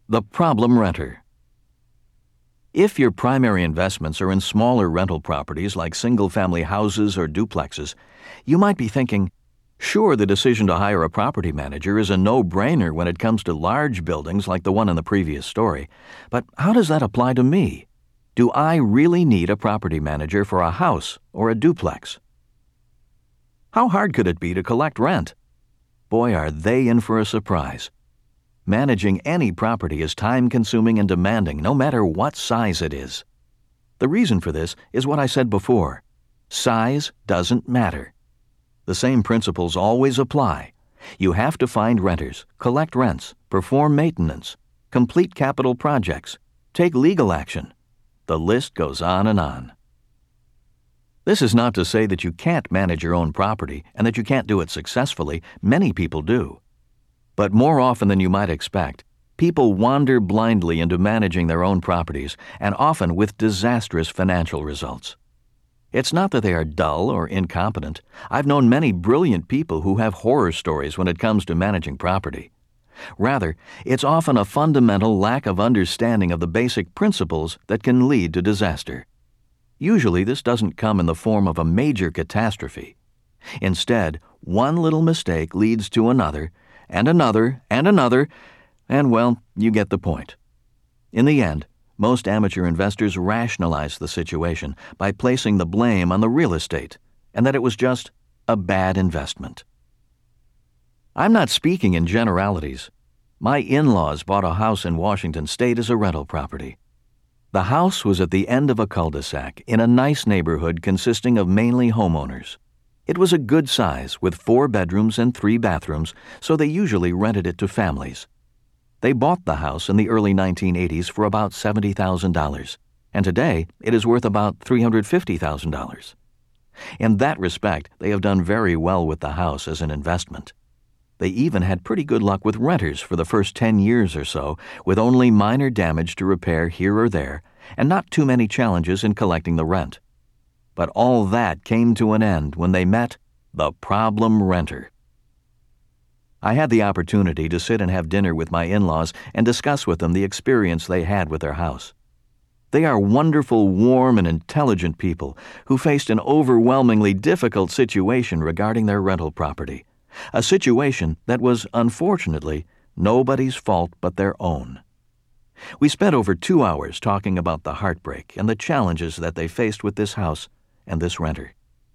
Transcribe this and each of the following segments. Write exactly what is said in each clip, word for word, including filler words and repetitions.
The problem renter. If your primary investments are in smaller rental properties like single-family houses or duplexes, you might be thinking, sure, the decision to hire a property manager is a no-brainer when it comes to large buildings like the one in the previous story, but how does that apply to me? Do I really need a property manager for a house or a duplex? How hard could it be to collect rent? Boy, are they in for a surprise. Managing any property is time-consuming and demanding, no matter what size it is. The reason for this is what I said before. Size doesn't matter. The same principles always apply. You have to find renters, collect rents, perform maintenance, complete capital projects, take legal action. The list goes on and on. This is not to say that you can't manage your own property and that you can't do it successfully. Many people do. But more often than you might expect, people wander blindly into managing their own properties, and often with disastrous financial results. It's not that they are dull or incompetent. I've known many brilliant people who have horror stories when it comes to managing property. Rather, it's often a fundamental lack of understanding of the basic principles that can lead to disaster. Usually, this doesn't come in the form of a major catastrophe. Instead, one little mistake leads to another, and another, and another, and, well, you get the point. In the end, most amateur investors rationalize the situation by placing the blame on the real estate, and that it was just a bad investment. I'm not speaking in generalities. My in-laws bought a house in Washington State as a rental property. The house was at the end of a cul-de-sac in a nice neighborhood consisting of mainly homeowners. It was a good size with four bedrooms and three bathrooms, so they usually rented it to families. They bought the house in the early nineteen eighties for about seventy thousand dollars, and today it is worth about three hundred fifty thousand dollars. In that respect, they have done very well with the house as an investment. They even had pretty good luck with renters for the first ten years or so, with only minor damage to repair here or there, and not too many challenges in collecting the rent. But all that came to an end when they met the problem renter. I had the opportunity to sit and have dinner with my in-laws and discuss with them the experience they had with their house. They are wonderful, warm, and intelligent people who faced an overwhelmingly difficult situation regarding their rental property, a situation that was, unfortunately, nobody's fault but their own. We spent over two hours talking about the heartbreak and the challenges that they faced with this house and this renter.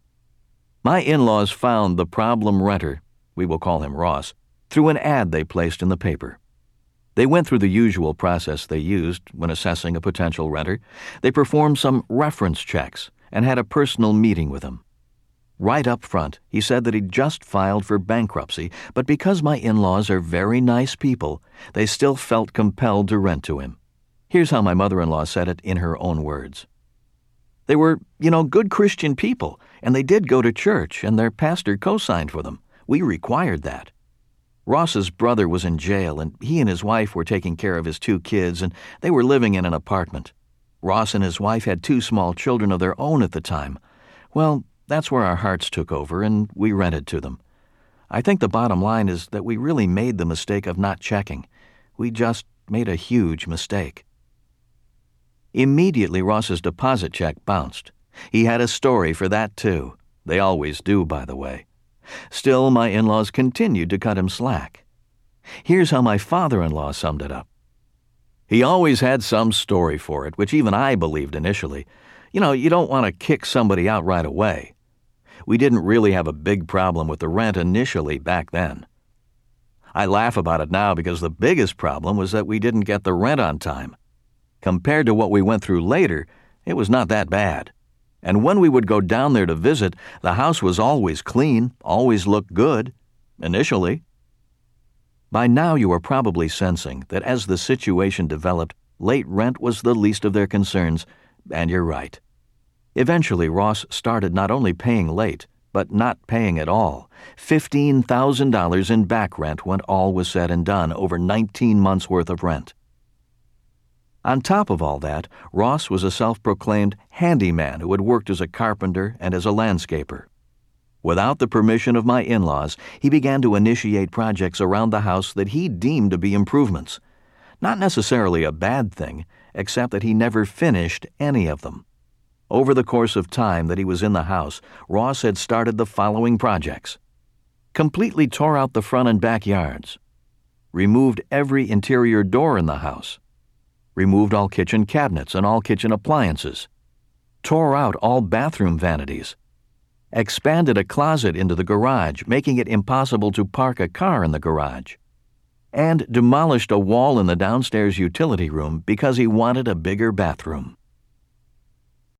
My in-laws found the problem renter, we will call him Ross, through an ad they placed in the paper. They went through the usual process they used when assessing a potential renter. They performed some reference checks and had a personal meeting with him. Right up front, he said that he'd just filed for bankruptcy, but because my in-laws are very nice people, they still felt compelled to rent to him. Here's how my mother-in-law said it in her own words. They were, you know, good Christian people, and they did go to church, and their pastor co-signed for them. We required that. Ross's brother was in jail, and he and his wife were taking care of his two kids, and they were living in an apartment. Ross and his wife had two small children of their own at the time. Well, that's where our hearts took over, and we rented to them. I think the bottom line is that we really made the mistake of not checking. We just made a huge mistake. Immediately, Ross's deposit check bounced. He had a story for that, too. They always do, by the way. Still, my in-laws continued to cut him slack. Here's how my father-in-law summed it up. He always had some story for it, which even I believed initially. You know, you don't want to kick somebody out right away. We didn't really have a big problem with the rent initially back then. I laugh about it now because the biggest problem was that we didn't get the rent on time. Compared to what we went through later, it was not that bad. And when we would go down there to visit, the house was always clean, always looked good, initially. By now you are probably sensing that as the situation developed, late rent was the least of their concerns, and you're right. Eventually, Ross started not only paying late, but not paying at all. fifteen thousand dollars in back rent when all was said and done over nineteen months' worth of rent. On top of all that, Ross was a self-proclaimed handyman who had worked as a carpenter and as a landscaper. Without the permission of my in-laws, he began to initiate projects around the house that he deemed to be improvements. Not necessarily a bad thing, except that he never finished any of them. Over the course of time that he was in the house, Ross had started the following projects: completely tore out the front and back yards, removed every interior door in the house, removed all kitchen cabinets and all kitchen appliances, tore out all bathroom vanities, expanded a closet into the garage, making it impossible to park a car in the garage, and demolished a wall in the downstairs utility room because he wanted a bigger bathroom.